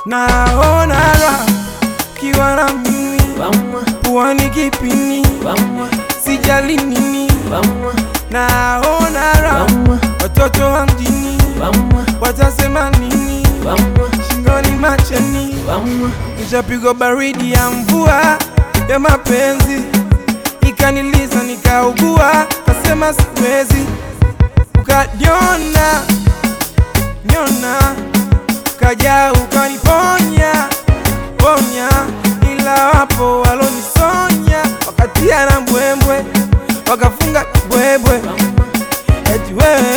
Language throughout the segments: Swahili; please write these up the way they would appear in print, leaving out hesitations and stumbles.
naona raha kiwa na mimi, puani kipini, sijali nini. Naona raha watoto wa mjini, watasema nini? Shingoni macheni, nishapigwa baridi ya mvua ya mapenzi, ikaniliza nikaugua, kasema siwezi. Ukaniona kaja ukaniponya ponya, ila wapo walonisonya, wakatia na mbwembwe, wakafunga mbwembwe. Eti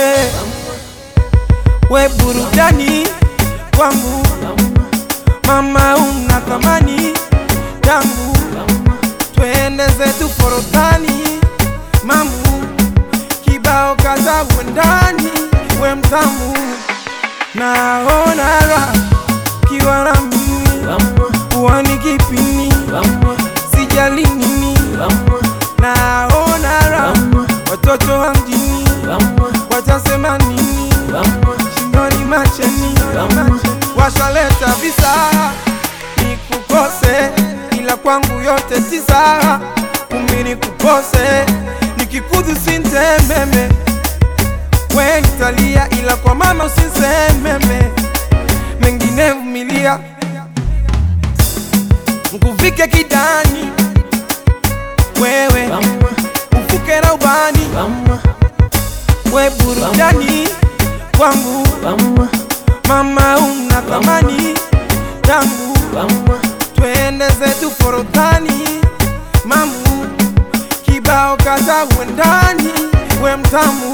we burudani kwangu, mama una thamani tangu, twende zetu forodhani, mamu kibao kaza uendani, we mtamu. Naona raha kiwa na mimi, puani kipini, sijali nini. Naona raha watoto wa mjini, watasema nini? Shingoni macheni, washaleta visa nikukose, ila kwangu yote tisa. Kumi nikukose, nikikudhi sintememe, we nitalia, ila kwa mama usisememe. Mengine vumilia, mkuvike kidani, wewe ufuke na ubani. We burudani kwangu, mama una thamani tangu, twende zetu forodhani, mamu kibao kaza uendani, we mtamu.